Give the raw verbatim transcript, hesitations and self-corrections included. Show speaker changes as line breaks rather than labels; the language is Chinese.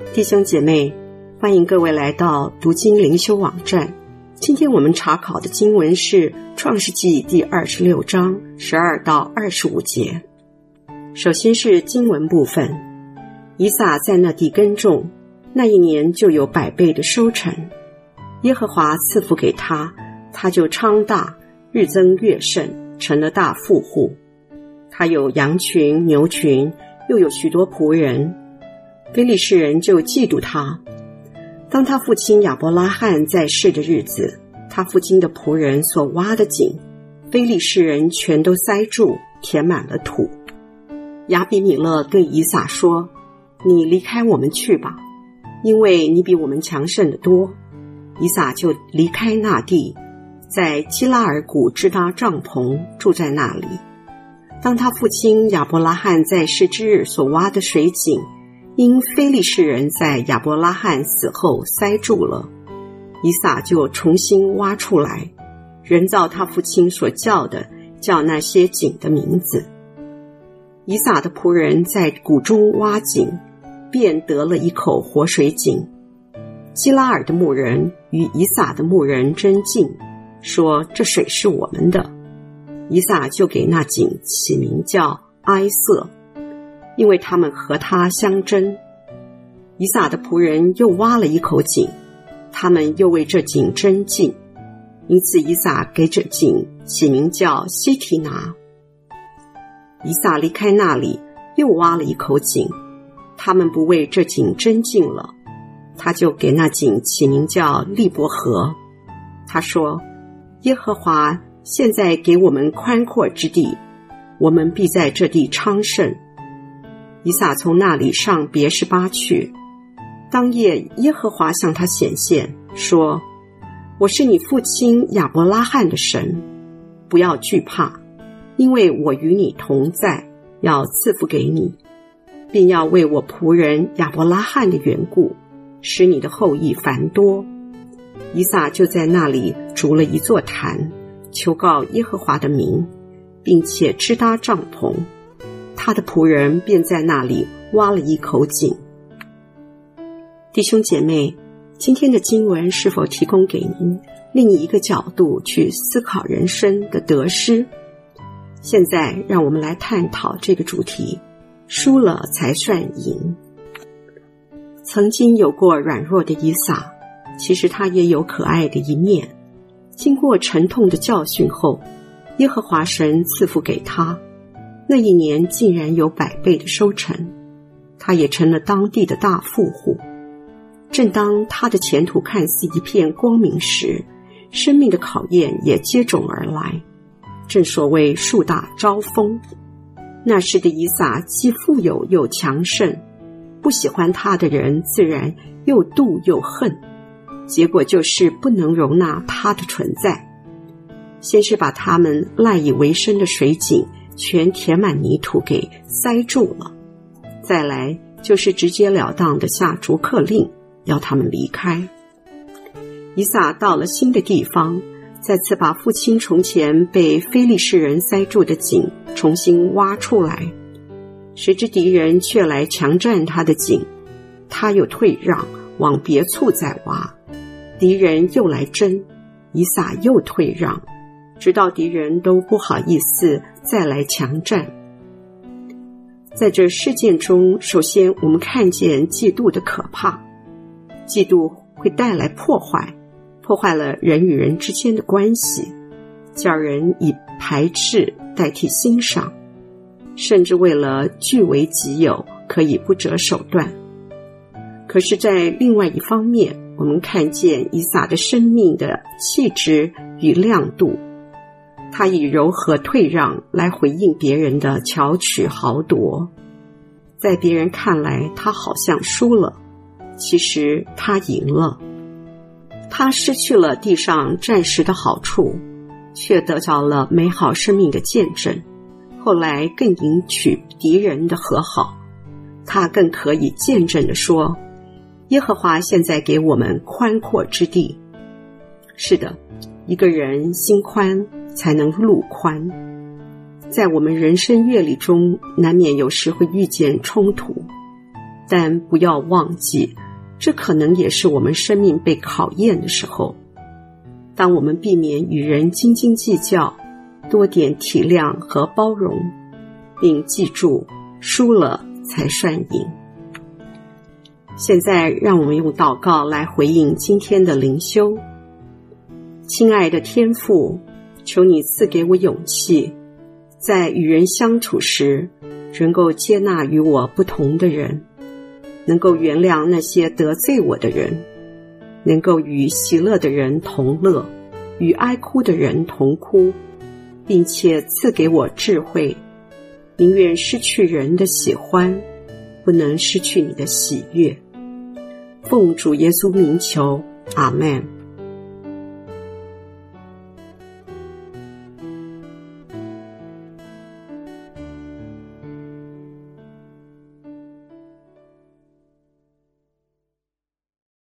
弟兄姐妹，欢迎各位来到读经灵修网站。今天我们查考的经文是创世纪第二十六章十二到二十五节。首先是经文部分，以撒在那地耕种，那一年就有百倍的收成。耶和华赐福给他，他就昌大，日增月盛，成了大富户。他有羊群、牛群，又有许多仆人。非利士人就嫉妒他。当他父亲亚伯拉罕在世的日子，他父亲的仆人所挖的井，非利士人全都塞住，填满了土。亚比米勒对以撒说：你离开我们去吧，因为你比我们强盛得多。以撒就离开那地，在基拉尔谷支搭帐篷，住在那里。当他父亲亚伯拉罕在世之日所挖的水井，因非利士人在亚伯拉罕死后塞住了，以撒就重新挖出来，人照他父亲所叫的，叫那些井的名字。以撒的仆人在谷中挖井，便得了一口活水井。基拉尔的牧人与以撒的牧人争竞，说这水是我们的。以撒就给那井起名叫埃瑟，因为他们和他相争。以撒的仆人又挖了一口井，他们又为这井争竞，因此以撒给这井起名叫西提拿。以撒离开那里，又挖了一口井，他们不为这井争竞了，他就给那井起名叫利伯河。他说：耶和华现在给我们宽阔之地，我们必在这地昌盛。以撒从那里上别是巴去。当夜耶和华向他显现，说：我是你父亲亚伯拉罕的神，不要惧怕，因为我与你同在，要赐福给你，并要为我仆人亚伯拉罕的缘故，使你的后裔繁多。以撒就在那里筑了一座坛，求告耶和华的名，并且支搭帐篷。他的仆人便在那里挖了一口井。弟兄姐妹，今天的经文是否提供给您另一个角度去思考人生的得失？现在让我们来探讨这个主题，输了才算赢。曾经有过软弱的以撒，其实他也有可爱的一面。经过沉痛的教训后，耶和华神赐福给他，那一年竟然有百倍的收成，他也成了当地的大富户。正当他的前途看似一片光明时，生命的考验也接踵而来。正所谓树大招风，那时的以撒既富有又强盛，不喜欢他的人自然又妒又恨，结果就是不能容纳他的存在。先是把他们赖以为生的水井全填满泥土给塞住了，再来就是直截了当的下逐客令，要他们离开。以撒到了新的地方，再次把父亲从前被非利士人塞住的井重新挖出来，谁知敌人却来强占他的井，他又退让，往别处再挖，敌人又来争，以撒又退让，直到敌人都不好意思再来强占。在这事件中，首先我们看见嫉妒的可怕。嫉妒会带来破坏，破坏了人与人之间的关系，叫人以排斥代替欣赏，甚至为了据为己有，可以不择手段。可是在另外一方面，我们看见以撒的生命的气质与亮度，他以柔和退让来回应别人的巧取豪夺。在别人看来，他好像输了，其实他赢了。他失去了地上暂时的好处，却得着了美好生命的见证，后来更迎娶敌人的和好。他更可以见证地说，耶和华现在给我们宽阔之地。是的，一个人心宽才能路宽。在我们人生阅历中，难免有时会遇见冲突， 但不要忘记，这可能也是我们生命被考验的时候。当我们避免与人斤斤计较，多点体谅和包容，并记住，输了才算赢。现在让我们用祷告来回应今天的灵修。亲爱的天父，求你赐给我勇气，在与人相处时，能够接纳与我不同的人，能够原谅那些得罪我的人，能够与喜乐的人同乐，与哀哭的人同哭，并且赐给我智慧，宁愿失去人的喜欢，不能失去你的喜悦。奉主耶稣名求，阿们。